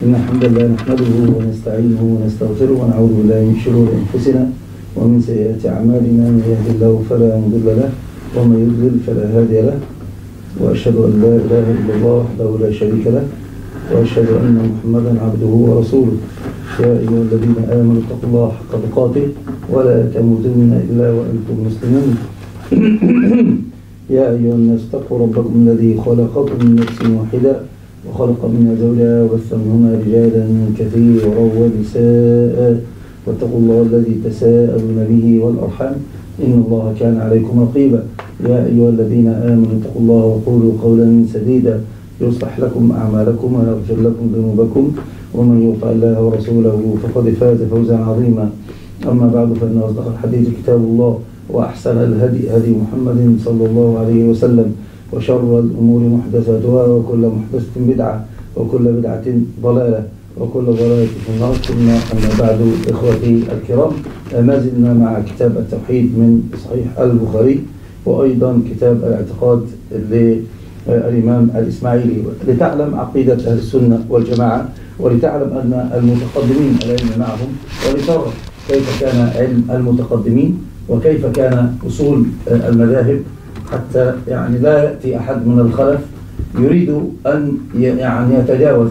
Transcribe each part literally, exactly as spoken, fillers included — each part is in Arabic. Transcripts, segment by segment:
إن الحمد لله نحمده ونستعينه ونستغفره ونعوذ بالله من شرور أنفسنا ومن سيئات أعمالنا. من يهد الله فلا مضل له ومن يضلل فلا هادي له، وأشهد أن لا إله إلا الله وحده لا شريك له، وأشهد أن محمدا عبده ورسوله. يا أيها الذين آمنوا اتقوا الله حق تقاته ولا تموتن إلا وأنتم مسلمون. يا أيها الناس اتقوا ربكم الذي خلقكم من نفس واحدة وخلق منها زوجها وبث منهما رجالا كثيرا ونساء، واتقوا الله الذي تساءلون به والأرحام إن الله كان عليكم رقيبا. يا أيها الذين آمنوا اتقوا الله وقولوا قولا سديدا يصلح لكم أعمالكم ويغفر لكم ذنوبكم، ومن يطع الله ورسوله فقد فاز فوزا عظيما. أما بعد، فإن أصدق الحديث كتاب الله، وأحسن الهدي هدي محمد صلى الله عليه وسلم، وشر الأمور محدثاتها، وكل محدثة بدعة، وكل بدعة ضلالة، وكل ضلالة في النار. ثم أما بعد، إخوتي الكرام، ما زلنا مع كتاب التوحيد من صحيح البخاري، وأيضا كتاب الاعتقاد للإمام الإسماعيلي، لتعلم عقيدة أهل السنة والجماعة، ولتعلم أن المتقدمين العلم معهم، ولترى كيف كان علم المتقدمين وكيف كان أصول المذاهب، حتى يعني لا يأتي أحد من الخلف يريد أن يعني يتجاوز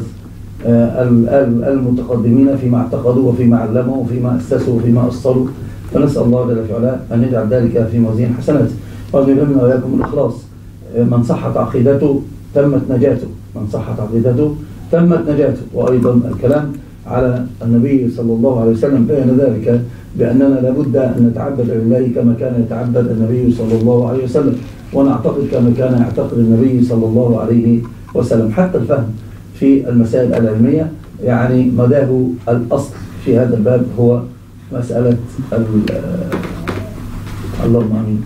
المتقدمين فيما اعتقدوا وفيما علموا وفيما أسسوا وفيما أصلوا. فنسأل الله جل وعلا أن يجعل ذلك في موازين حسناته، وأن يلهمنا وإياكم الإخلاص. من صحت عقيدته تمت نجاته، من صحت عقيدته تمت نجاته. وأيضا الكلام على النبي صلى الله عليه وسلم بين ذلك بأننا لابد أن نتعبد لله كما كان يتعبد النبي صلى الله عليه وسلم، ونعتقد كما كان يعتقد النبي صلى الله عليه وسلم. حتى الفهم في المسائل العلمية، يعني مداه الأصل في هذا الباب هو مسألة اللهم آمين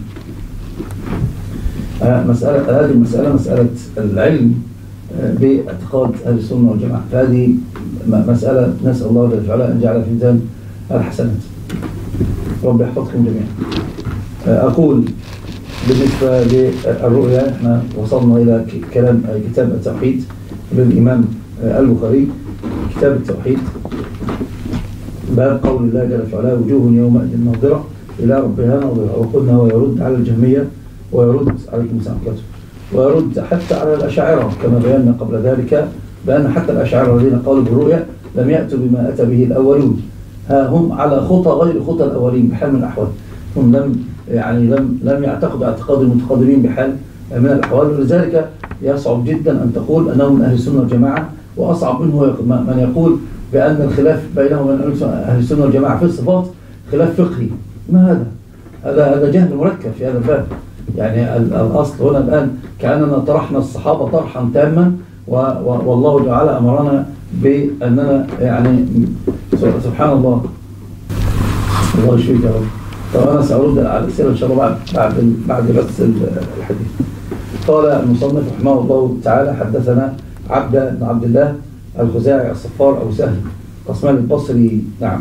مسألة هذه المسألة مسألة العلم باعتقاد أهل السنة والجماعة. فهذه مسألة نسأل الله جل وعلا أن جعل في ميزان الحسنات. رب يحفظكم جميعا. أقول بالنسبة للرؤيا، احنا وصلنا إلى كلام كتاب التوحيد للإمام البخاري، كتاب التوحيد، باب قول الله جل وعلا وجوه يومئذ ناظرة إلى ربها ناظرة. وقلنا هو يرد على الجهمية، ويرد عليكم السلام عليكم، ويرد حتى على الأشاعرة، كما بينا قبل ذلك بأن حتى الأشاعرة الذين قالوا بالرؤيا لم يأتوا بما أتى به الأولون، ها هم على خطى غير خطى الأولين بحال من الأحوال. هم لم يعني لم لم يعتقدوا اعتقاد المتقدمين بحال من الأحوال، ولذلك يصعب جدا أن تقول أنهم من أهل السنة والجماعة، وأصعب منه من يقول بأن الخلاف بينهم وبين أهل السنة والجماعة في الصفات خلاف فقهي. ما هذا؟ هذا هذا جهل مركب في هذا الباب. يعني الأصل هنا الآن كأننا طرحنا الصحابة طرحا تاما، والله تعالى أمرنا بأننا يعني سبحان الله الله يشفيك يا رب. طب أنا سأرد على الأسئلة إن شاء الله بعد بعد بعد بس الحديث. قال المصنف رحمه الله تعالى: حدثنا عبد بن عبد الله الخزاعي الصفار أبو سهل قسمان البصري، نعم،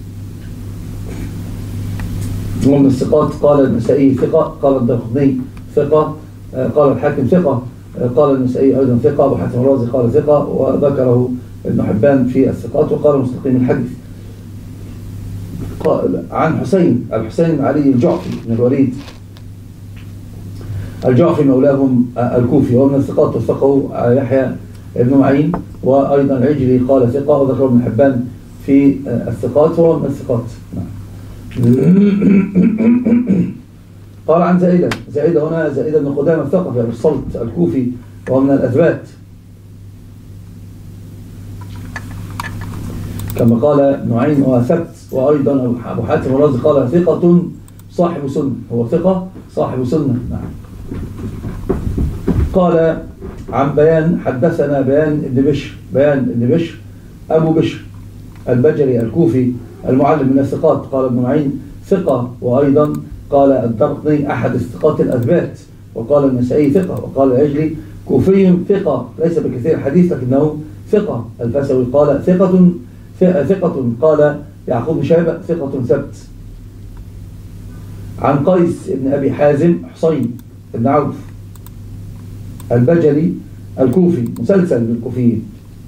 ومن الثقات. قال النسائي ثقة، قال الدارقطني ثقة، قال الحاكم ثقة، قال النسائي أيضا ثقة، أبو حاتم الرازي قال ثقة، وذكره ابن حبان في الثقات، وقال مستقيم الحديث. قال عن حسين الحسين بن علي الجعفي بن الوليد الجعفي مولاهم الكوفي، ومن الثقات وثقه يحيى بن معين، وأيضا العجلي قال ثقة، وذكره ابن حبان في الثقات، وهو من الثقات. قال عن زائدة زائدة هنا زائدة بن قدامة الثقفي أبو الصلت الكوفي، وهو من الأثبات، كما قال نعيم هو ثبت. وأيضا أبو حاتم الرازي قال ثقة صاحب سنة، هو ثقة صاحب سنة، نعم. قال عن بيان حدثنا بيان ابن بشر بيان ابن بشر أبو بشر البجري الكوفي المعلم من الثقات. قال ابن معين ثقة، وأيضا قال الدارقطني أحد الثقات الأثبات، وقال النسائي ثقة، وقال العجلي كوفي ثقة ليس بكثير الحديث لكنه ثقة. الفسوي قال ثقة ثقة، قال يعقوب بن شيبة ثقة ثبت. عن قيس بن أبي حازم حسين بن عوف البجلي الكوفي مسلسل بالكوفيين،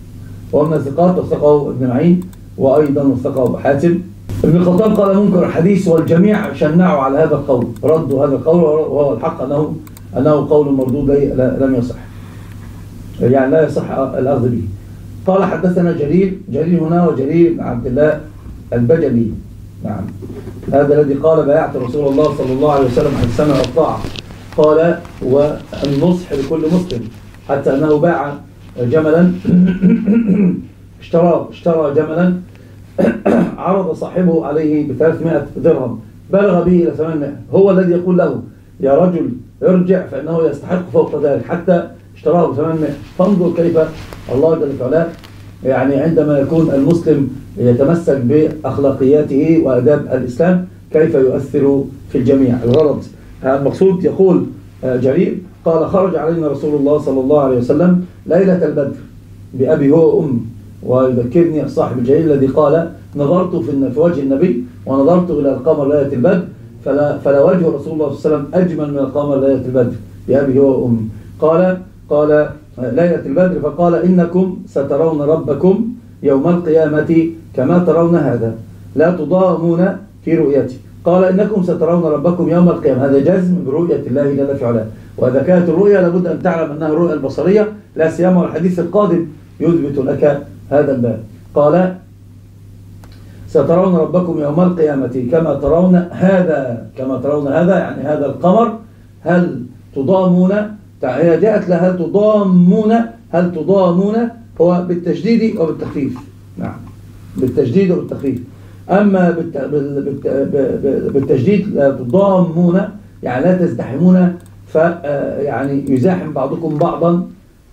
ومن الثقات وثقه ابن معين وأيضا وثقه أبو حاتم. ابن الخطاب قال منكر الحديث، والجميع شنعوا على هذا القول، ردوا هذا القول، وهو الحق أنه أنه قول مردود لم يصح، يعني لا يصح الأخذ به. قال حدثنا جرير، جرير هنا وجرير بن عبد الله البجلي، نعم، هذا الذي قال بايعت رسول الله صلى الله عليه وسلم على السمع والطاعة، قال والنصح لكل مسلم، حتى أنه باع جملا اشترى اشترى جملا عرض صاحبه عليه بثلاثمائة درهم، بلغ به إلى ثمانمائة، هو الذي يقول له يا رجل ارجع فإنه يستحق فوق ذلك، حتى اشتراه بثمانمائة. فانظر كيف الله جل وعلا يعني عندما يكون المسلم يتمسك بأخلاقياته وأداب الإسلام كيف يؤثر في الجميع. الغرض المقصود، يقول جرير قال خرج علينا رسول الله صلى الله عليه وسلم ليلة البدر بأبي هو وأمي، ويذكرني الصاحب الجليل الذي قال نظرت في وجه النبي ونظرت إلى القمر ليلة البدر فلا, فلا وجه رسول الله صلى الله عليه وسلم أجمل من القمر ليلة البدر بأبي هو وأمي. قال قال ليلة البدر فقال إنكم سترون ربكم يوم القيامة كما ترون هذا لا تضامون في رؤيته. قال إنكم سترون ربكم يوم القيامة، هذا جزم برؤية الله جل في علاه، وإذا كانت الرؤية لابد أن تعلم أنها الرؤية البصرية، لا سيما الحديث القادم يثبت لك هذا الباب. قال سترون ربكم يوم القيامة كما ترون هذا، كما ترون هذا يعني هذا القمر، هل تضامون، هي جاءت لها هل تضامون، هل تضامون هو بالتشديد وبالتخفيف، نعم بالتشديد وبالتخفيف. أما بالتشديد لا تضامون يعني لا تزدحمون، فيعني يزاحم بعضكم بعضا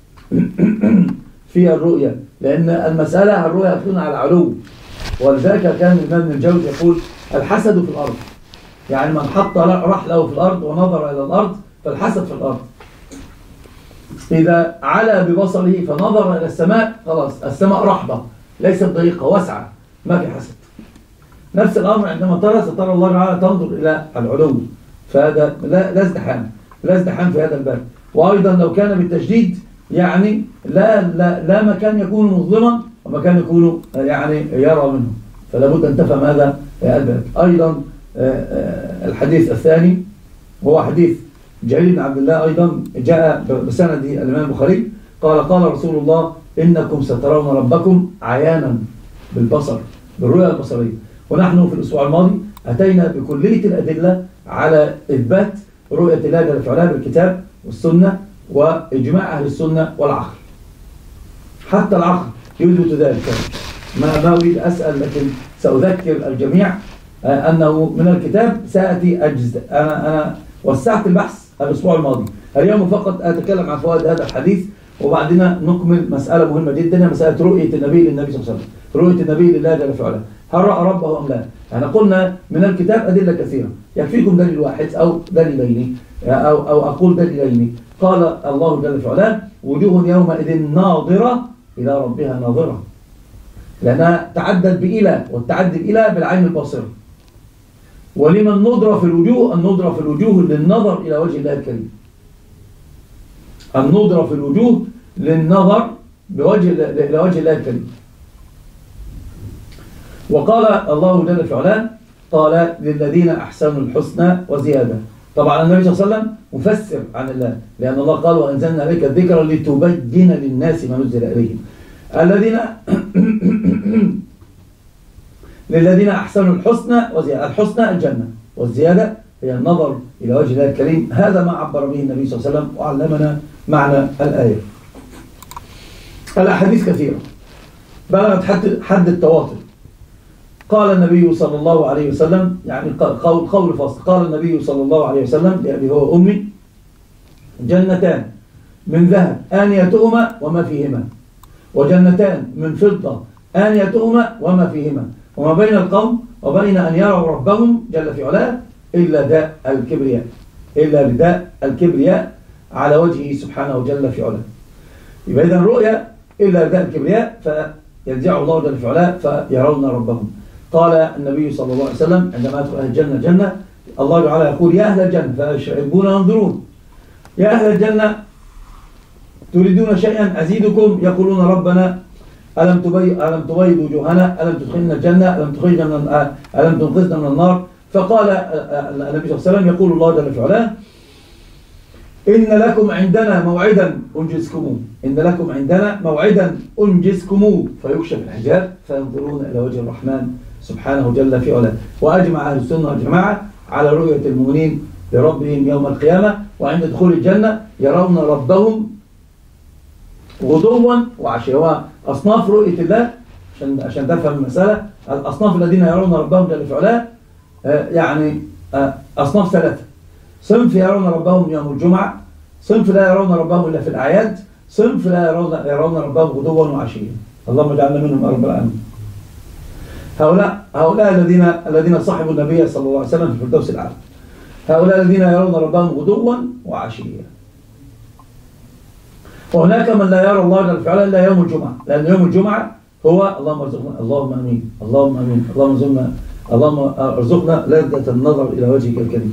في الرؤية، لأن المسألة الرؤية تكون على علو، ولذلك كان الإمام ابن الجوزي يقول الحسد في الأرض، يعني من حط رحله في الأرض ونظر إلى الأرض فالحسد في الأرض. إذا علا ببصره فنظر إلى السماء خلاص السماء رحبة ليست ضيقة واسعة ما في حسد. نفس الأمر عندما ترى سترى الله تعالى تنظر إلى العلو، فهذا لا لا ازدحام لا ازدحام في هذا الباب. وأيضا لو كان بالتشديد يعني لا لا لا مكان يكون مظلما ومكان يكون يعني يرى منه، فلا بد أن تفهم هذا الباب. أيضا الحديث الثاني هو حديث جرير بن عبد الله، أيضا جاء بسند الإمام البخاري قال قال رسول الله إنكم سترون ربكم عيانا بالبصر، بالرؤية البصرية. ونحن في الأسبوع الماضي أتينا بكلية الأدلة على إثبات رؤية الله جل في علاه بالكتاب والسنة وإجماع أهل السنة والعقل، حتى العقل يثبت ذلك. ما ما أريد أسأل، لكن سأذكر الجميع أنه من الكتاب سأتي أجزء. أنا أنا وسعت البحث الأسبوع الماضي، اليوم فقط أتكلم عن فوائد هذا الحديث، وبعدين نكمل مسألة مهمة جدا، مسألة رؤية النبي للنبي صلى الله عليه وسلم، رؤية النبي لله جل في علاه، هل رأى ربه أم لا؟ يعني قلنا من الكتاب أدلة كثيرة، يكفيكم دليل واحد أو دليلين أو أو أقول دليلين. قال الله جل في علاه وجوه يومئذ ناظرة إلى ربها ناظرة، لأنها تعدد بإلى، والتعدد بإلى بالعين الباصرة. ولمن النظرة في الوجوه، النظرة في الوجوه للنظر إلى وجه الله الكريم، النظرة في الوجوه للنظر بوجه إلى وجه الله الكريم. وقال الله جل في علاه قال للذين أحسنوا الحسنى وزيادة. طبعا النبي صلى الله عليه وسلم مفسر عن الله، لأن الله قال وأنزلنا عليك الذكر لتبين للناس ما نزل إليهم. الذين للذين أحسنوا الحسنى وزيادة، الحسنى الجنة والزيادة هي النظر إلى وجه الله الكريم. هذا ما عبر به النبي صلى الله عليه وسلم وعلمنا معنى الآية. الأحاديث كثيرة بلغت حد حد التواتر. قال النبي صلى الله عليه وسلم، يعني قول قول فصل، قال النبي صلى الله عليه وسلم لأبي هو أمي جنتان من ذهب آنيتهما وما فيهما، وجنتان من فضة آنيتهما وما فيهما، وما بين القوم وبين أن يروا ربهم جل في علاه إلا داء الكبرياء، إلا رداء الكبرياء على وجهه سبحانه جل في علاه. يبقى إذن الرؤيا إلا رداء الكبرياء، فيرجع الله جل في علاه فيرون ربهم. قال النبي صلى الله عليه وسلم عندما يدخل أهل الجنة جنة، الله تعالى يقول يا أهل الجنة فيشربون ينظرون، يا أهل الجنة تريدون شيئا أزيدكم؟ يقولون ربنا ألم تبيض ألم تبيض وجوهنا، ألم تدخلنا الجنة، ألم تخرجنا من ألم تنقذنا من النار. فقال النبي صلى الله عليه وسلم يقول الله جل في علاه: إن لكم عندنا موعدا أنجزكموه، إن لكم عندنا موعدا أنجزكموه، فيكشف الحجاب فينظرون إلى وجه الرحمن سبحانه جل في علاه. وأجمع أهل السنة والجماعة على رؤية المؤمنين لربهم يوم القيامة، وعند دخول الجنة يرون ربهم غدوا وعشيا. هو أصناف رؤية الله عشان عشان تفهم المسألة. الأصناف الذين يرون ربهم جل في علاه يعني أصناف ثلاثة: صنف يرون ربهم يوم الجمعة، صنف لا يرون ربهم إلا في الأعياد، صنف لا يرون يرون ربهم غدوا وعشيا. اللهم اجعلنا منهم يا رب العالمين. هؤلاء هؤلاء الذين الذين صحبوا النبي صلى الله عليه وسلم في الفردوس الأعلى، هؤلاء الذين يرون ربهم غدوا وعشيا. وهناك من لا يرى الله جل وعلا إلا يوم الجمعة، لأن يوم الجمعة هو اللهم ارزقنا، اللهم امين، اللهم امين، اللهم ارزقنا، اللهم ارزقنا لذة النظر إلى وجهك الكريم.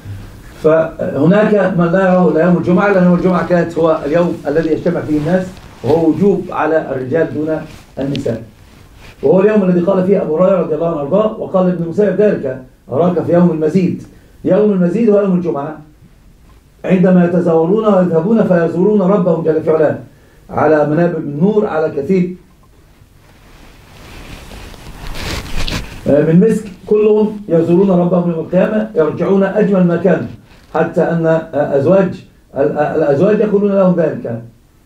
فهناك من لا يراه إلا يوم الجمعة، لأن يوم الجمعة كانت هو اليوم الذي يجتمع فيه الناس، وهو وجوب على الرجال دون النساء. وهو اليوم الذي قال فيه أبو هريرة رضي الله عنه وارضاه، وقال ابن المسيب ذلك: أراك في يوم المزيد. يوم المزيد هو يوم الجمعة، عندما يتزاورون ويذهبون فيزورون ربهم جل في علاه على منابر من نور، على كثير من مسك، كلهم يزورون ربهم يوم القيامة، يرجعون أجمل ما كانوا، حتى أن أزواج الأزواج يقولون لهم ذلك.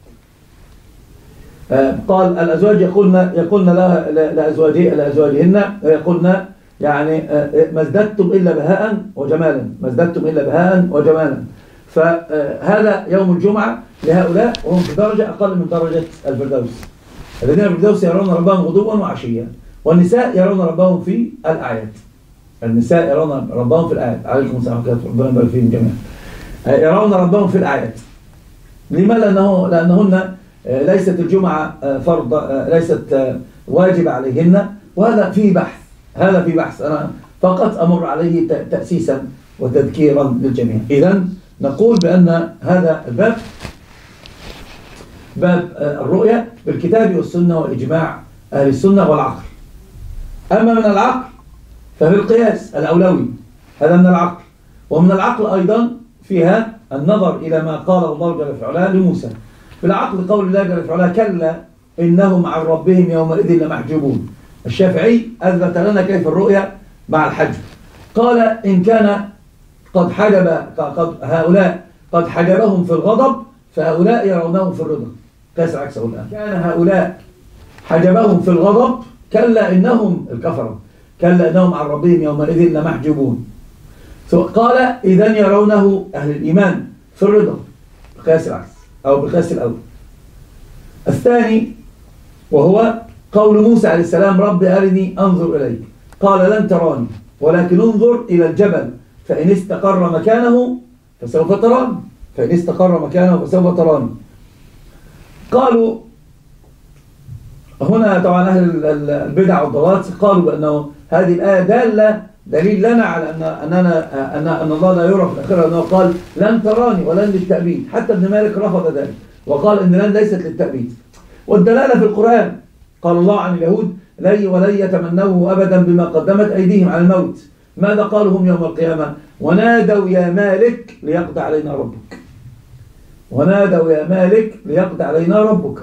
قال الأزواج يقولن يقولن لها لأزواجه لأزواجهن يقولن يعني ما ازددتم إلا بهاء وجمالا، ما ازددتم إلا بهاء وجمالا. فهذا يوم الجمعة لهؤلاء، وهم في درجة أقل من درجة الفردوس. الذين في الفردوس يرون ربهم غدوا وعشيا. والنساء يرون ربهم في الأعياد. النساء يرون ربهم في الأعياد. عليكم السلام ورحمة الله، ربنا يبارك فيهم جميعا. يرون ربهم في الأعياد. لما؟ لأنه لأنهن ليست الجمعة فرض، ليست واجبة عليهن، وهذا فيه بحث، هذا فيه بحث أنا فقط أمر عليه تأسيسا وتذكيرا للجميع. إذن نقول بأن هذا الباب باب الرؤية بالكتاب والسنة وإجماع أهل السنة والعقل. أما من العقل ففي القياس الأولوي، هذا من العقل. ومن العقل أيضا فيها النظر إلى ما قال الله جل في علاه لموسى. بالعقل قول الله جل في علاه: كلا إنهم عن ربهم يومئذ لمحجوبون. الشافعي أثبت لنا كيف الرؤية مع الحجب. قال: إن كان قد حجب قد هؤلاء قد حجبهم في الغضب، فهؤلاء يرونهم في الرضا. قياس عكسه الآن. كان هؤلاء حجبهم في الغضب، كلا إنهم الكفرة، كلا إنهم عن ربهم يومئذ لمحجوبون. قال: إذن يرونه أهل الإيمان في الرضا، بقياس العكس أو بقياس الأول. الثاني وهو قول موسى عليه السلام: رب أرني أنظر إليك، قال: لن تراني ولكن انظر إلى الجبل فإن استقر مكانه فسوف تراني، فإن استقر مكانه فسوف تراني. قالوا هنا طبعا أهل البدع والضلالات قالوا بأنه هذه الآية دالة دليل لنا على أن أننا أن أن الله لا يرى في الآخرة، أنه قال: لن تراني ولن للتأبيد. حتى ابن مالك رفض ذلك وقال إن لن ليست للتأبيد. والدلالة في القرآن، قال الله عن اليهود: لن ولن يتمنوه أبدا بما قدمت أيديهم على الموت. ماذا قالوا هم يوم القيامة؟ ونادوا يا مالك ليقضي علينا ربك، ونادوا يا مالك ليقضي علينا ربك.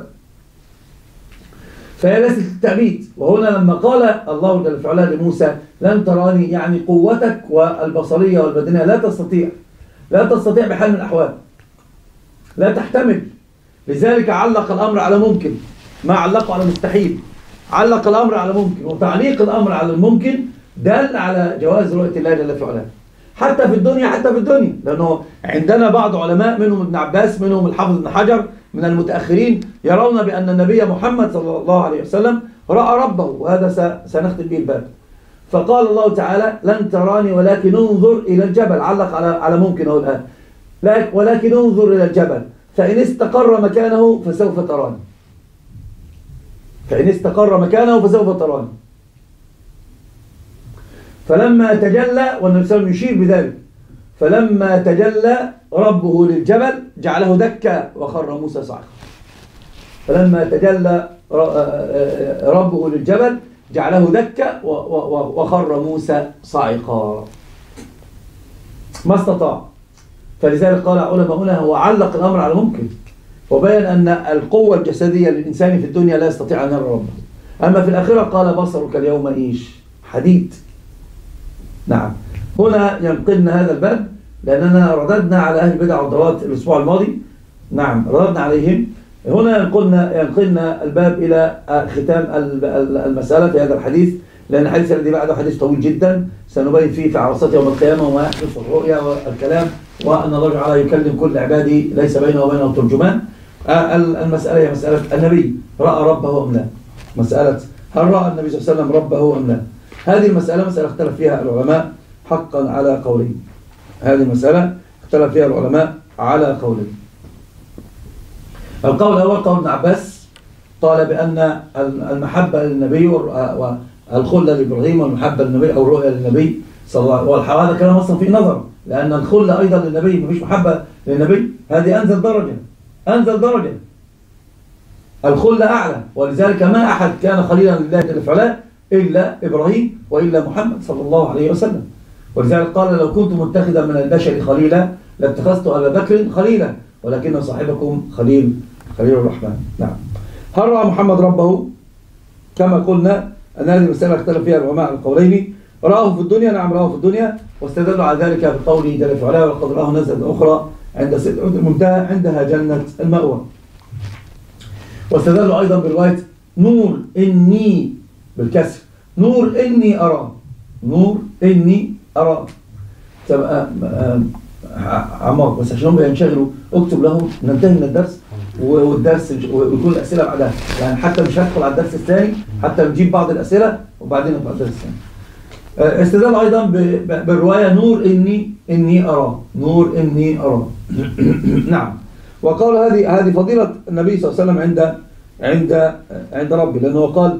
فهي ليست للتأبيد. وهنا لما قال الله جل في علاه لموسى: لن تراني، يعني قوتك والبصرية والبدنية لا تستطيع، لا تستطيع بحال من الأحوال، لا تحتمل. لذلك علق الأمر على ممكن، ما علقه على مستحيل، علق الأمر على ممكن. وتعليق الأمر على الممكن دل على جواز رؤية الله جل في علاه حتى في الدنيا، حتى في الدنيا. لأنه عندنا بعض علماء منهم ابن عباس، منهم الحافظ ابن حجر من المتأخرين، يرون بأن النبي محمد صلى الله عليه وسلم رأى ربه، وهذا سنختم به الباب. فقال الله تعالى: لن تراني ولكن انظر إلى الجبل، علق على على ممكن أو الآن، ولكن انظر إلى الجبل فإن استقر مكانه فسوف تراني، فإن استقر مكانه فسوف تراني. فلما تجلى، والنبي صلى الله عليه وسلم يشير بذلك، فلما تجلى ربه للجبل جعله دكا وخر موسى صعقا. فلما تجلى ربه للجبل جعله دكا وخر موسى صاعقا، ما استطاع. فلذلك قال علماؤنا هو علق الأمر على ممكن، وبين أن القوة الجسدية للإنسان في الدنيا لا يستطيع أن يرى ربه. أما في الآخرة قال بصرك اليوم إيش؟ حديد. نعم. هنا ينقلنا هذا الباب لأننا رددنا على أهل البدع والضلالات الأسبوع الماضي. نعم، رددنا عليهم. هنا ينقلنا ينقلنا الباب إلى ختام المسألة في هذا الحديث، لأن الحديث الذي بعده حديث طويل جدا سنبين فيه في عرصات يوم القيامة وما يحدث الرؤيا والكلام، وأن الله تعالى يكلم كل عباده ليس بينه وبينه ترجمان. المسألة هي مسألة النبي رأى ربه أم لا، مسألة هل رأى النبي صلى الله عليه وسلم ربه أم لا. هذه المسألة مسألة اختلف فيها العلماء حقا على قولين. هذه المسألة اختلف فيها العلماء على قولين. القول الأول قول ابن عباس، قال بأن المحبة للنبي والخلة لإبراهيم والمحبة للنبي أو الرؤية للنبي صلى الله عليه وسلم، وهذا كلام أصلا فيه نظر، لأن الخلة أيضا للنبي مفيش محبة للنبي، هذه أنزل درجة أنزل درجة الخلة أعلى، ولذلك ما أحد كان خليلا لله جل وعلا إلا إبراهيم وإلا محمد صلى الله عليه وسلم. ولذلك قال لو كنت متخذا من البشر خليلا لاتخذت أبا بكر خليلا ولكن صاحبكم خليل خليل الرحمن. نعم. هل رأى محمد ربه؟ كما قلنا أن هذه المسألة اختلف فيها العلماء القولين. رآه في الدنيا، نعم رآه في الدنيا، واستدلوا على ذلك بقوله جل وعلا ولقد رآه نزلة أخرى عند سدرة المنتهى عندها جنة المأوى. واستدلوا أيضا برواية نور إني بالكسر، نور إني أرى، نور إني أرى. تبقى عمار بس عشان هم ينشغلوا اكتب لهم ننتهي من الدرس والدرس ويكون الأسئلة بعدها، يعني حتى مش هدخل على الدرس الثاني حتى نجيب بعض الأسئلة وبعدين نبقى الدرس الثاني. استدل أيضا بالرواية نور إني إني أرى، نور إني أرى. نعم. وقال هذه هذه فضيلة النبي صلى الله عليه وسلم عند عند عند ربي، لأنه قال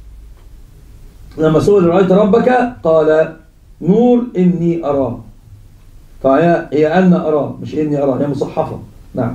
لما سئل رأيت ربك قال نور إني أرى، فهي هي أن أرى مش إني أرى، هي مصحفة. نعم.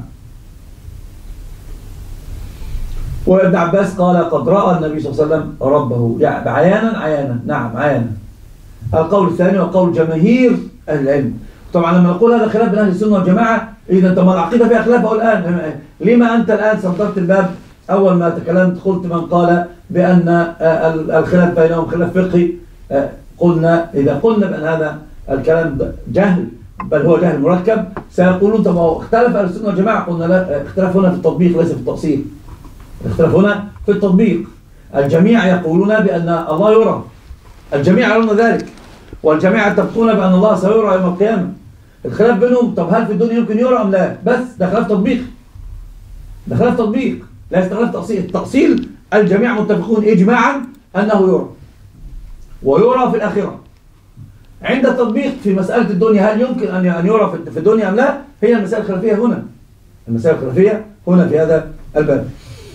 وابن عباس قال قد رأى النبي صلى الله عليه وسلم ربه، يعني عيانا عيانا. نعم عيانا. القول الثاني وقول جماهير أهل العلم. طبعا لما نقول هذا خلاف بين أهل السنة والجماعة، إذا طب العقيدة فيها خلاف أو الآن لما أنت الآن صدرت الباب أول ما تكلمت قلت من قال بأن الخلاف بينهم خلاف فقهي. قلنا إذا قلنا بأن هذا الكلام جهل بل هو جهل مركب سيقولون طب اختلف أهل السنة والجماعة. قلنا لا، اختلاف هنا في التطبيق ليس في التأصيل، اختلاف هنا في التطبيق. الجميع يقولون بأن الله يرى، الجميع يرون ذلك، والجميع يتفقون بأن الله سيرى يوم القيامة. الخلاف بينهم طب هل في الدنيا يمكن يرى أم لا؟ بس ده خلاف تطبيق، ده خلاف تطبيق لا خلاف تأصيل. التأصيل الجميع متفقون إجماعا أنه يرى ويرى في الآخرة. عند التطبيق في مسألة الدنيا هل يمكن أن يرى في الدنيا أم لا؟ هي المسألة الخلافية هنا، المسألة الخلافية هنا في هذا الباب.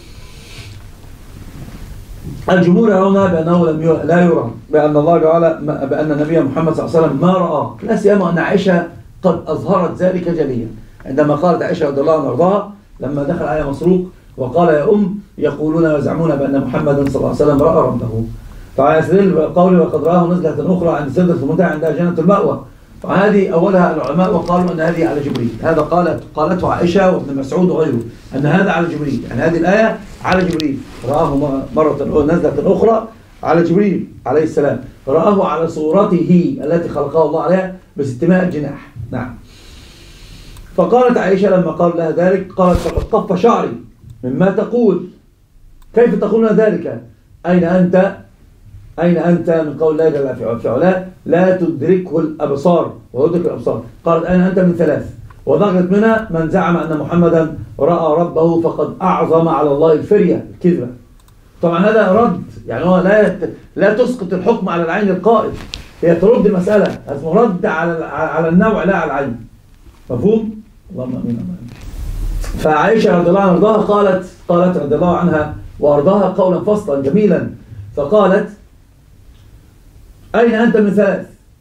الجمهور يرون بأنه لم يرى لا يرى، بأن الله تعالى بأن النبي محمد صلى الله عليه وسلم ما رآه، لا سيما أن عائشة قد أظهرت ذلك جليا عندما قالت عائشة رضي الله عنها وارضاها لما دخل عليها مسروق وقال يا أم يقولون ويزعمون بأن محمدا صلى الله عليه وسلم رأى ربه. فيستدل قوله وقد رآه نزلة أخرى عند سدرة المنتهى عندها جنة المأوى. وهذه أولها العلماء وقالوا أن هذه على جبريل، هذا قالت قالته عائشة وابن مسعود وغيره أن هذا على جبريل، يعني هذه الآية على جبريل، رآه مرة نزلة أخرى على جبريل عليه السلام، رآه على صورته التي خلقها الله عليها بستمائة جناح. نعم. فقالت عائشة لما قال لها ذلك قالت فقد طف شعري مما تقول، كيف تقولون ذلك؟ أين أنت أين أنت من قول الله جل في علاه لا تدركه الأبصار ويدرك الأبصار. قالت أين أنت من ثلاث، وضغط منها من زعم أن محمدا رأى ربه فقد أعظم على الله الفرية الكذبة. طبعا هذا رد، يعني هو لا لا تسقط الحكم على العين القائد، هي ترد المسألة، اسمه رد على على النوع لا على العين. مفهوم؟ اللهم امين. فعائشة رضي الله عنها وارضاها قالت قالت رضي الله عنها وارضاها قولا فصلا جميلا، فقالت أين أنت من ثلاث،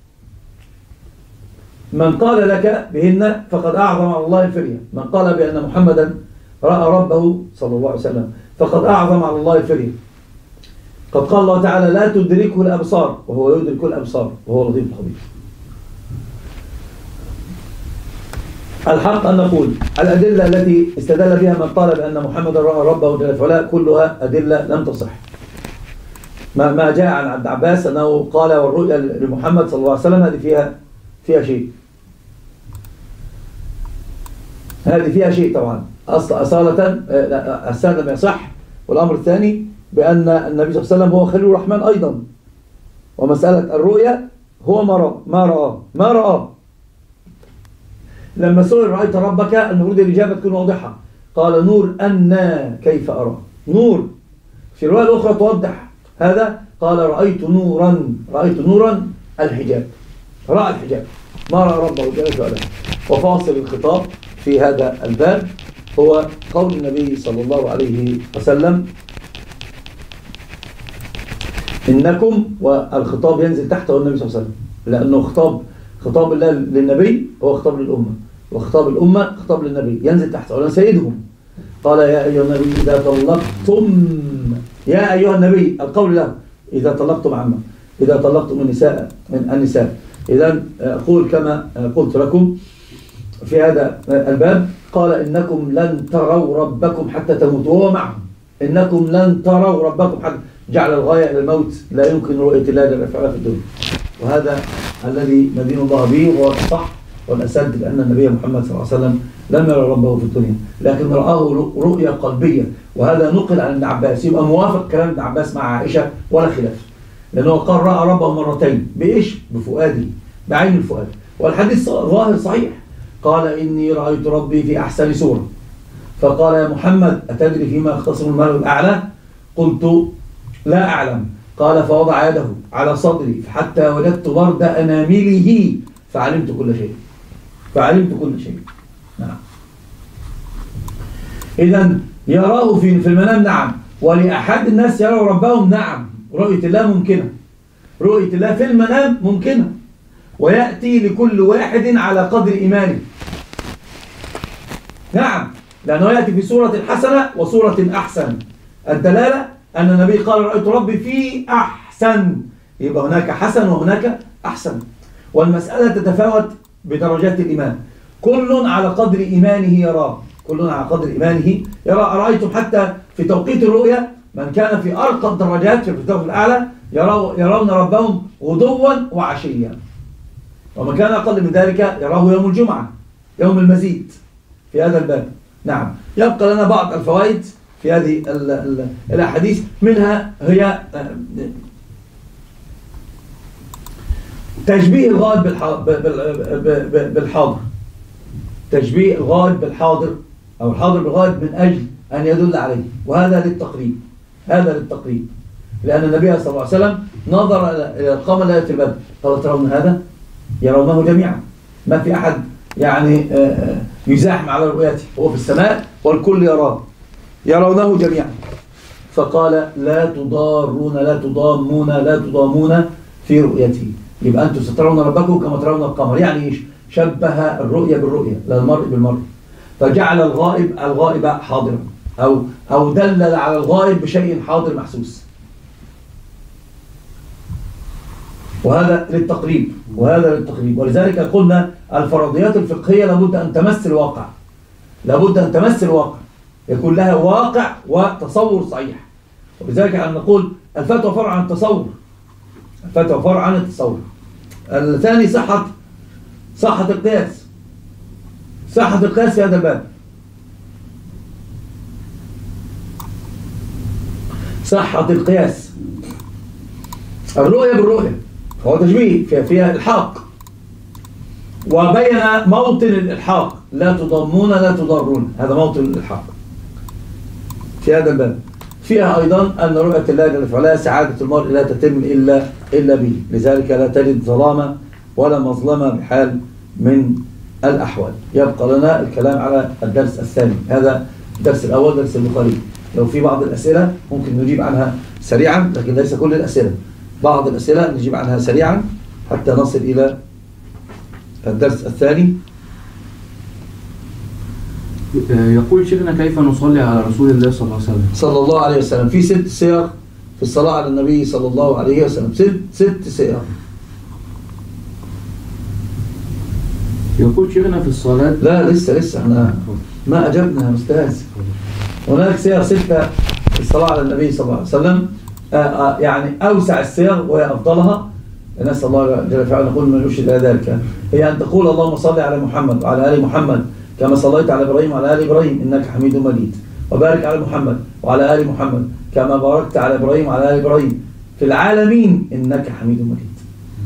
من قال لك بهن فقد أعظم على الله الفرية، من قال بأن محمدا رأى ربه صلى الله عليه وسلم فقد أعظم على الله الفرية. قد قال الله تعالى لا تدركه الأبصار وهو يدرك الأبصار وهو اللطيف الخبير. الحق أن نقول الأدلة التي استدل بها من قال بأن محمد رأى ربه جل وعلا كلها أدلة لم تصح. ما ما جاء عن عبد عباس أنه قال والرؤيا لمحمد صلى الله عليه وسلم هذه فيها فيها شيء. هذه فيها شيء طبعا أصل أصالة السند لم يصح. والأمر الثاني بأن النبي صلى الله عليه وسلم هو خليل الرحمن أيضا، ومسألة الرؤيا هو ما رأى ما رأى ما رأى. لما سئل رأيت ربك المفروض الإجابة تكون واضحة، قال نور أنا كيف أرى. نور في الرواية الأخرى توضح هذا، قال رأيت نورا رأيت نورا الحجاب، رأى الحجاب ما رأى ربه جل وعلا. وفاصل الخطاب في هذا الباب هو قول النبي صلى الله عليه وسلم إنكم، والخطاب ينزل تحته النبي صلى الله عليه وسلم، لأنه خطاب خطاب الله للنبي هو خطاب للأمة، وخطاب الأمة خطاب للنبي ينزل تحته ولن سيدهم. قال يا أيها النبي إذا طلقتم، يا أيها النبي القول له إذا طلقتم عما إذا طلقتم النساء من النساء. إذا أقول كما قلت لكم في هذا الباب، قال إنكم لن تروا ربكم حتى تموتوا، وهو معهم إنكم لن تروا ربكم حتى، جعل الغاية إلى الموت، لا يمكن رؤية الله جل وعلا في الدنيا. وهذا الذي ندين الله به وهو الصح والأسد، لأن النبي محمد صلى الله عليه وسلم لم يرى ربه في الدنيا لكن رآه رؤية قلبية، وهذا نقل عن ابن عباس، يبقى موافق كلام ابن عباس مع عائشة ولا خلاف، لأنه قال رأى ربه مرتين بإيش؟ بفؤاده، بعين الفؤاد. والحديث ظاهر صحيح، قال إني رأيت ربي في أحسن سورة، فقال يا محمد أتدري فيما يختصم الملأ الأعلى؟ قلت لا أعلم. قال فوضع يده على صدري حتى وجدت برد أنامله فعلمت كل شيء فعلمت كل شيء. نعم. إذن يراه في في المنام، نعم، ولأحد الناس يروا ربهم، نعم، رؤية الله ممكنة، رؤية الله في المنام ممكنة، ويأتي لكل واحد على قدر إيمانه. نعم، لأنه يأتي في سورة حسنة وسورة أحسن. الدلالة أن النبي قال رأيت ربي في أحسن، يبقى هناك حسن وهناك أحسن، والمسألة تتفاوت بدرجات الإيمان، كل على قدر إيمانه يراه، كل على قدر إيمانه يرى. أرأيتم حتى في توقيت الرؤيا من كان في أرقى الدرجات في الفردوس الأعلى يرون ربهم غدوا وعشيا، ومن كان أقل من ذلك يراه يوم الجمعة، يوم المزيد في هذا الباب. نعم. يبقى لنا بعض الفوائد في هذه الأحاديث، منها هي تشبيه الغائب بالحاضر، تشبيه الغائب بالحاضر أو الحاضر بالغائب من أجل أن يدل عليه، وهذا للتقريب، هذا للتقريب، لأن النبي صلى الله عليه وسلم نظر إلى القمر ليلة البدر قال ترون هذا؟ يرونه جميعا، ما في أحد يعني يزاحم على رؤيته، هو في السماء والكل يراه، يرونه جميعا. فقال لا تضارون لا تضامون لا تضامون في رؤيته، يبقى أنتم سترون ربكم كما ترون القمر. يعني إيش؟ شبه الرؤية بالرؤية، لا المرء بالمرء، فجعل الغائب الغائب حاضرا، أو أو دلل على الغائب بشيء حاضر محسوس، وهذا للتقريب، وهذا للتقريب. ولذلك قلنا الفرضيات الفقهية لابد أن تمثل واقع، لابد أن تمثل واقع، يكون لها واقع وتصور صحيح. ولذلك أن نقول الفتوى فرع عن التصور، الفتوى فرع عن التصور. الثاني صحة صحة القياس، صحة القياس في هذا الباب، صحة القياس، الرؤية بالرؤية، فهو تشبيه فيها, فيها الحاق، وبين موطن الإلحاق، لا تضمون لا تضرون، هذا موطن الإلحاق في هذا الباب. فيها أيضا أن رؤية الله جل وعلا سعادة المرء لا تتم إلا إلا به، لذلك لا تجد ظلامة ولا مظلمة بحال من الأحوال. يبقى لنا الكلام على الدرس الثاني، هذا الدرس الأول درس البخاري. لو في بعض الأسئلة ممكن نجيب عنها سريعا، لكن ليس كل الأسئلة، بعض الأسئلة نجيب عنها سريعا حتى نصل إلى الدرس الثاني. يقول شيخنا كيف نصلي على رسول الله صلى الله عليه وسلم؟ صلى الله عليه وسلم. في ست صيغ في الصلاة على النبي صلى الله عليه وسلم، ست ست صيغ. يقول شيخنا في الصلاة. لا لسه لسه احنا ما أجبنا يا أستاذ. هناك صيغ ستة في الصلاة على النبي صلى الله عليه وسلم، آآ آآ يعني أوسع الصيغ وهي أفضلها، نسأل الله جل وعلا نقول من يرشد إلى ذلك، هي أن تقول اللهم صل على محمد وعلى آل محمد كما صليت على إبراهيم وعلى آل إبراهيم إنك حميد مجيد، وبارك على محمد وعلى آل محمد كما باركت على إبراهيم وعلى آل إبراهيم في العالمين إنك حميد مجيد.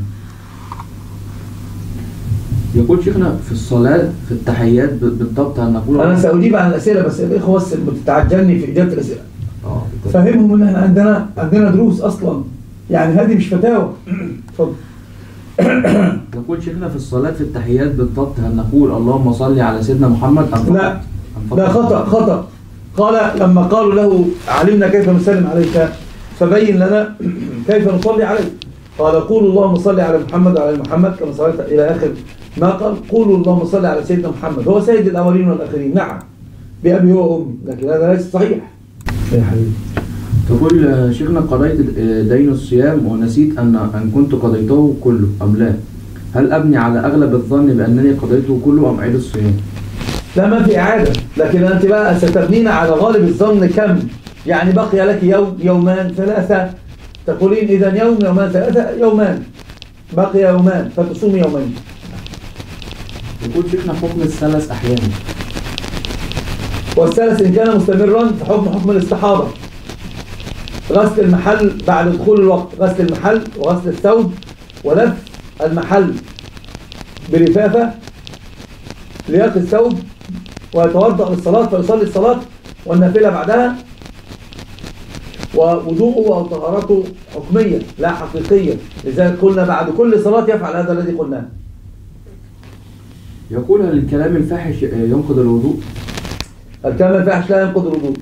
يقول شيخنا في الصلاة في التحيات بالضبط أن نقول. أنا سأجيب عن الأسئلة بس الإخوة بس بتتعجلني في إجابة الأسئلة. فهمهم إن إحنا عندنا عندنا دروس أصلا، يعني هذه مش فتاوى. اتفضل. يقول شيخنا في الصلاة في التحيات بالضبط هل نقول اللهم صل على سيدنا محمد أم فقط؟ لا لا خطأ خطأ. قال لما قالوا له علمنا كيف نسلم عليك فبين لنا كيف نصلي عليك، قال قولوا اللهم صل على محمد وعلى محمد كما صليت إلى آخر ما قال. قولوا اللهم صل على سيدنا محمد، هو سيد الأولين والآخرين، نعم بأبي هو وأمي، لكن هذا ليس صحيح يا حبيبي. تقول شيخنا قضيت دين الصيام ونسيت أن أن كنت قضيته كله أم لا؟ هل أبني على أغلب الظن بأنني قضيته كله أم أعيد الصيام؟ لا ما في إعادة، لكن أنت بقى ستبنين على غالب الظن كم؟ يعني بقي لك يوم يومان ثلاثة، تقولين إذا يوم يومان ثلاثة يومان، بقي يومان فتصوم يومين. يقول شيخنا حكم الثلاث أحيانا. والثلاث إن كان مستمرا فحكم حكم الاستحاضة، غسل المحل بعد دخول الوقت، غسل المحل وغسل الثوب ولف المحل بلفافة لياق الثوب ويتوضأ للصلاة فيصلي الصلاة والنافلة بعدها، ووضوءه أو طهارته حكمية لا حقيقية، لذلك قلنا بعد كل صلاة يفعل هذا الذي قلناه. يقول هل الكلام الفاحش ينقض الوضوء؟ الكلام الفاحش لا ينقض الوضوء.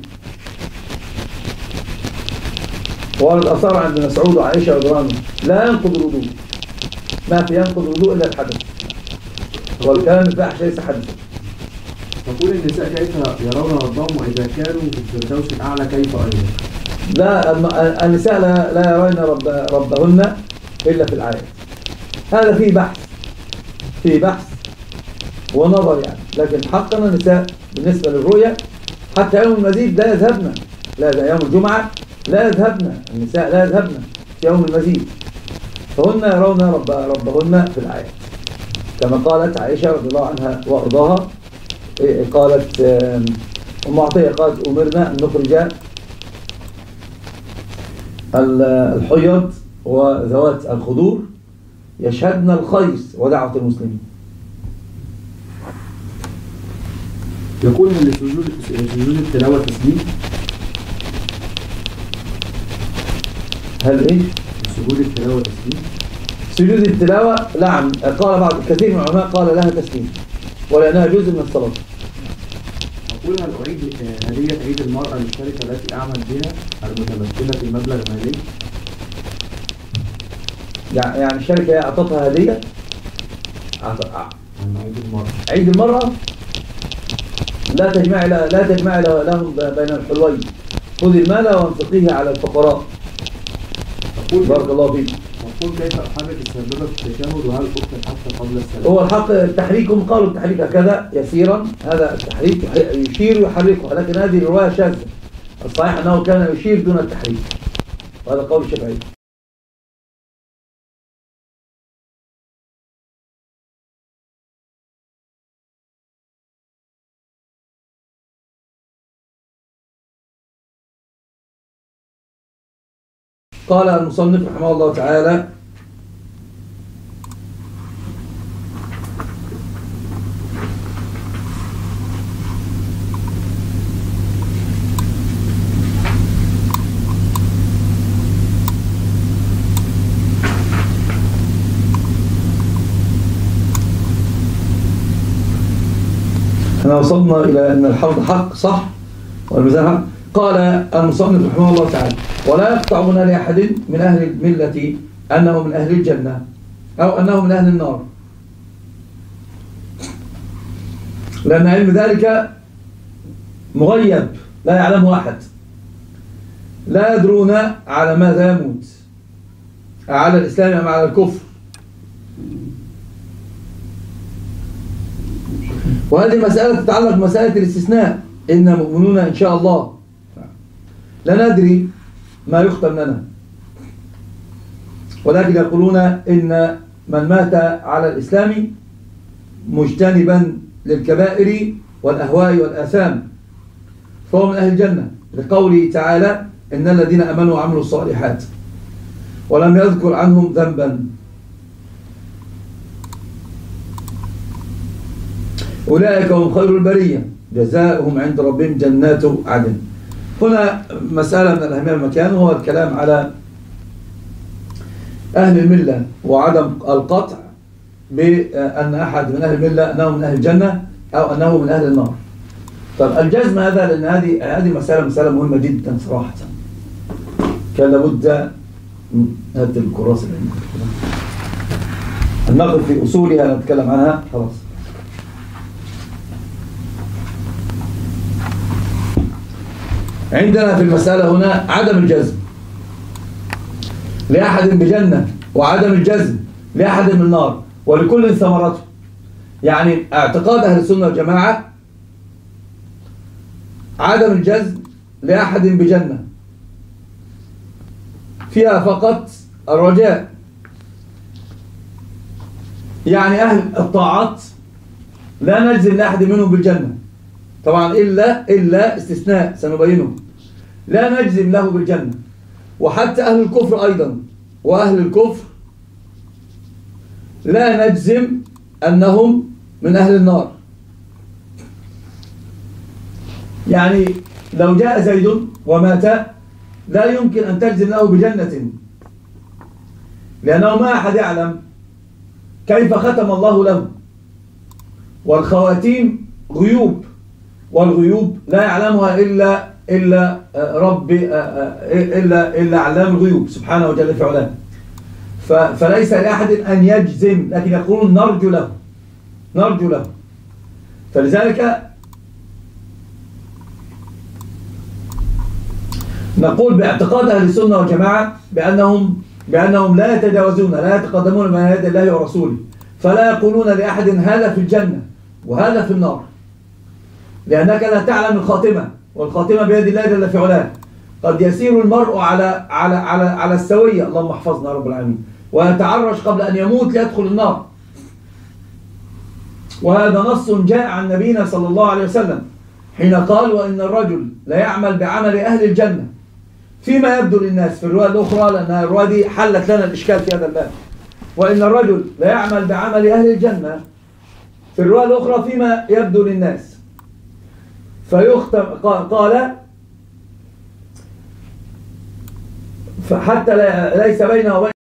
وارد أثار عند مسعود وعائشة رضي الله عنهم لا ينقض الوضوء، ما في ينقض الوضوء إلا الحدث، والكلام الفاحش ليس حدثا. تقول النساء كيف يرون ربهم وإذا كانوا في الفردوس الأعلى كيف أيضا؟ لا النساء لا, لا يرون رب ربهن إلا في الآيات. هذا فيه بحث فيه بحث ونظر يعني، لكن حقا النساء بالنسبة للرؤية حتى يوم المزيد لا يذهبن، لا يوم الجمعة لا يذهبن، النساء لا يذهبن في يوم المزيد، فهن يرون رب ربهن في الآيات كما قالت عائشة رضي الله عنها وأرضاها. قالت أم عطية قالت أمرنا أن نخرج الحيض وذوات الخدور يشهدن الخيس ودعوة المسلمين. يقول هل سجود سجود التلاوة تسليم؟ هل ايش؟ سجود التلاوة تسليم؟ سجود التلاوة نعم، قال بعض كثير من العلماء قال لها تسليم ولأنها جزء من الصلاة. أقول هل أعيد هدية عيد المرأة للشركة التي أعمل بها المتمثلة في مبلغ مالي؟ يعني الشركة أعطتها هدية؟ عيد المرأة عيد المرأة لا تجمع لا تجمع لهم بين الحلوين، خذ المال وانفقيه على الفقراء. بارك الله فيك. تقول كيف أحرك السبابة في التشهد وهل أكتب حتى قبل السلام؟ هو الحق التحريك، هم قالوا التحريك هكذا يسيرا، هذا التحريك يشير ويحركه، لكن هذه الرواية شاذة، الصحيح أنه كان يشير دون التحريك، وهذا قول الشافعي. قال المصنف رحمه الله تعالى: احنا وصلنا إلى أن الحوض حق صح والميزان حق. قال المصنف رحمه الله تعالى: ولا يقطعون لأحد من أهل الملة أنه من أهل الجنة أو أنه من أهل النار، لأن علم ذلك مغيب لا يعلمه أحد، لا يدرون على ماذا يموت، على الإسلام أم على الكفر. وهذه مسألة تتعلق بمسألة الاستثناء، إن مؤمنون إن شاء الله، لا ندري ما يختم لنا، ولكن يقولون إن من مات على الإسلام مجتنبا للكبائر والأهواء والآثام فهو من أهل الجنة، لقوله تعالى إن الذين أمنوا وعملوا الصالحات ولم يذكر عنهم ذنبا أولئك هم خير البرية جزاؤهم عند ربهم جنات عدن. هنا مسألة من الأهمية المكان، وهو الكلام على أهل الملة وعدم القطع بأن أحد من أهل الملة أنه من أهل الجنة أو أنه من أهل النار. طب الجزم هذا، لأن هذه هذه مسألة مسألة مهمة جدا صراحة، كان لابد هذه الكراسة النقل في أصولها نتكلم عنها خلاص. عندنا في المسألة هنا عدم الجزم لأحد بجنة وعدم الجزم لأحد من النار، ولكل ثمرته. يعني اعتقاد أهل السنة والجماعة عدم الجزم لأحد بجنة فيها فقط الرجاء، يعني أهل الطاعات لا نجزم لأحد منهم بالجنة طبعا، إلا إلا استثناء سنبينه، لا نجزم له بالجنة. وحتى أهل الكفر أيضا، وأهل الكفر لا نجزم أنهم من أهل النار. يعني لو جاء زيد ومات لا يمكن أن تجزم له بجنة، لأنه ما أحد يعلم كيف ختم الله له، والخواتيم غيوب، والغيوب لا يعلمها إلا إلا رب إلا إلا علام الغيوب سبحانه وجل في علاه. فليس لأحد أن يجزم، لكن يقولون نرجو له نرجو له. فلذلك نقول باعتقاد أهل السنة والجماعة بأنهم بأنهم لا يتجاوزون، لا يتقدمون بين يدي الله ورسوله، فلا يقولون لأحد هذا في الجنة وهذا في النار، لأنك لا تعلم الخاتمة، والخاتمة بيد الله جل في علاه. قد يسير المرء على على على على السوية، اللهم احفظنا رب العالمين، ويتعرش قبل أن يموت ليدخل النار. وهذا نص جاء عن نبينا صلى الله عليه وسلم حين قال وإن الرجل لا يعمل بعمل أهل الجنة فيما يبدو للناس، في الرواية الأخرى، لأن الرواية دي حلت لنا الإشكال في هذا الباب، وإن الرجل لا يعمل بعمل أهل الجنة في الرواية الأخرى فيما يبدو للناس، فيختم قال فحتى ليس بينه وبين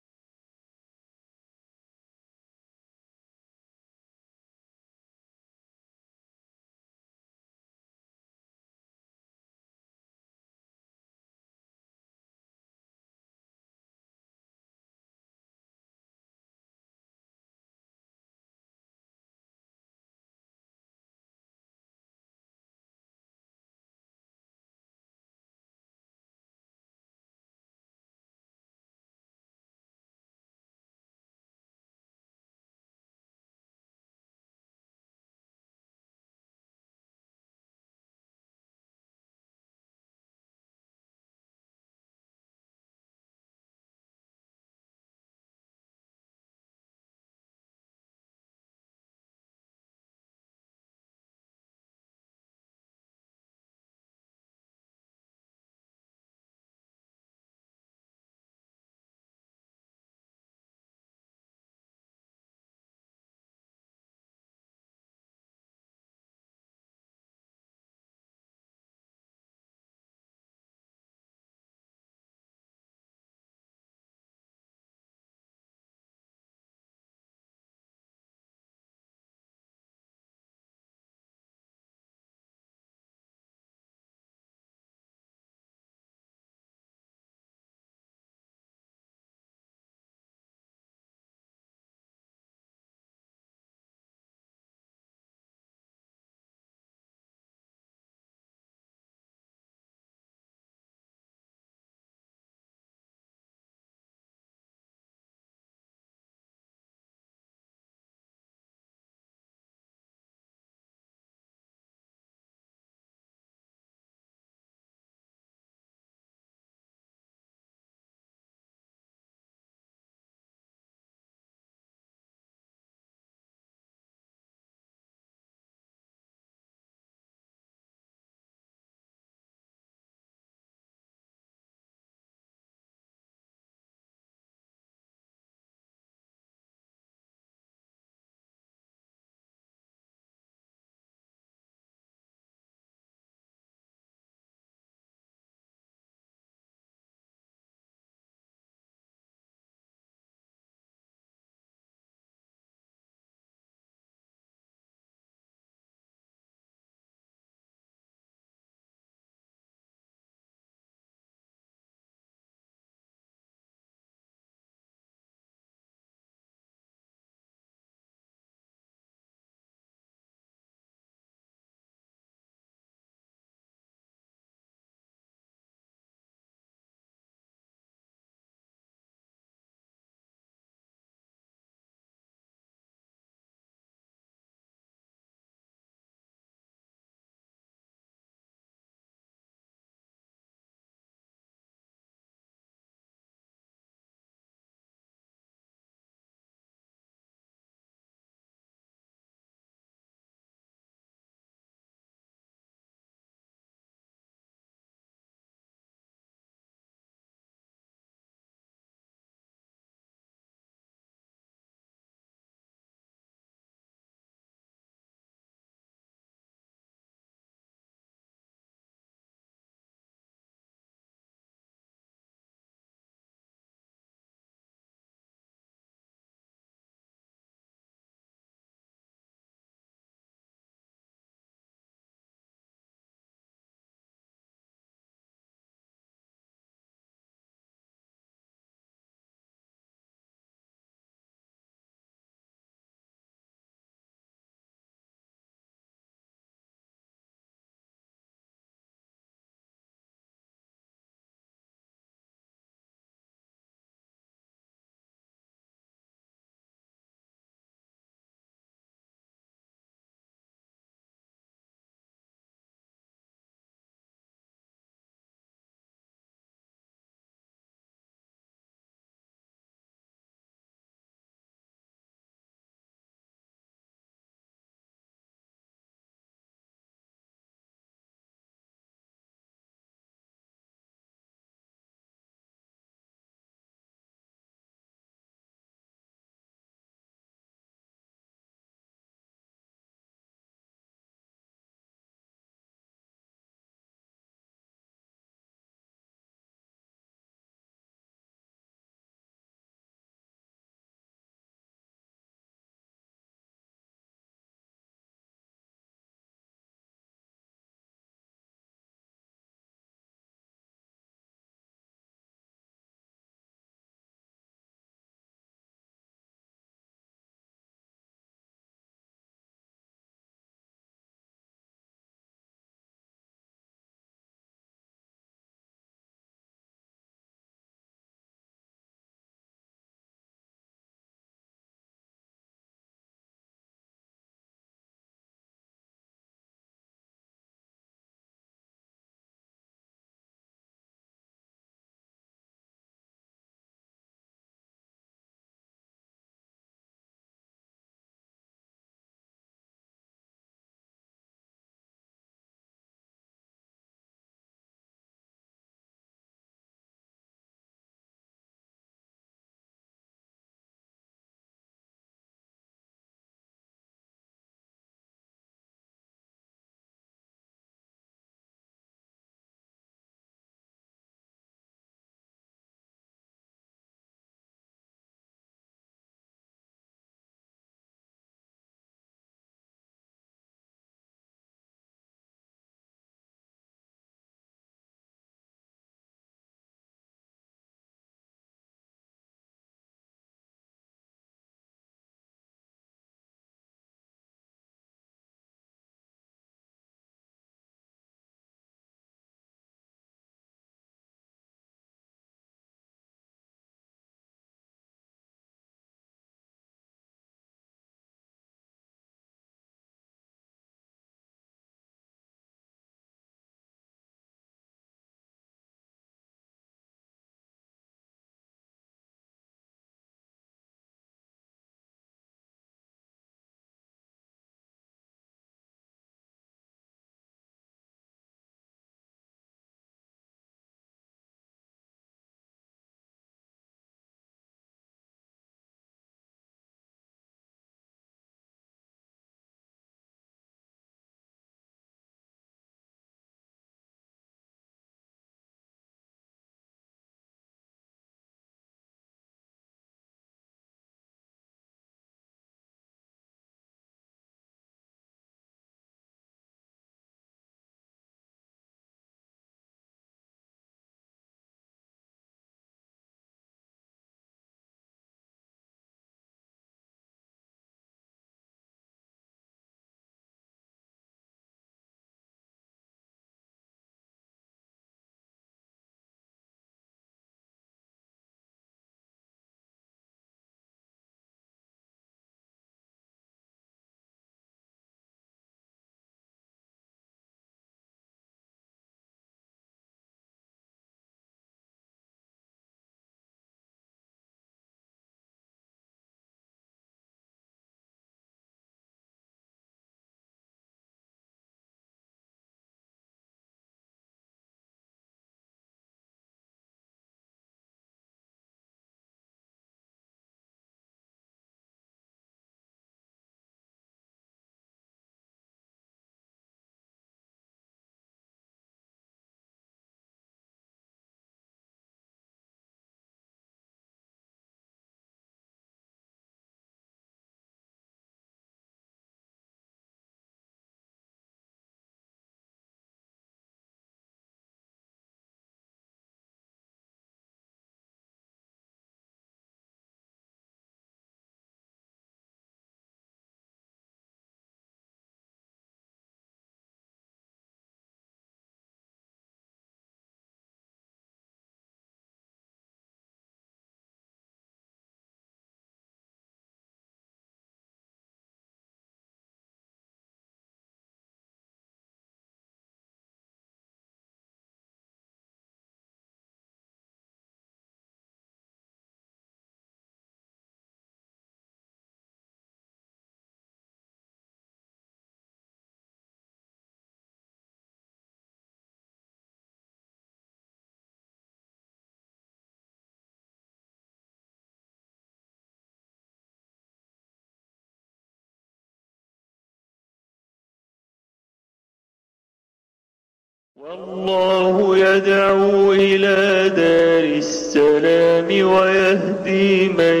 والله يدعو إلى دار السلام ويهدي من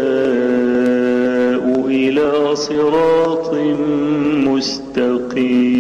يشاء إلى صراط مستقيم.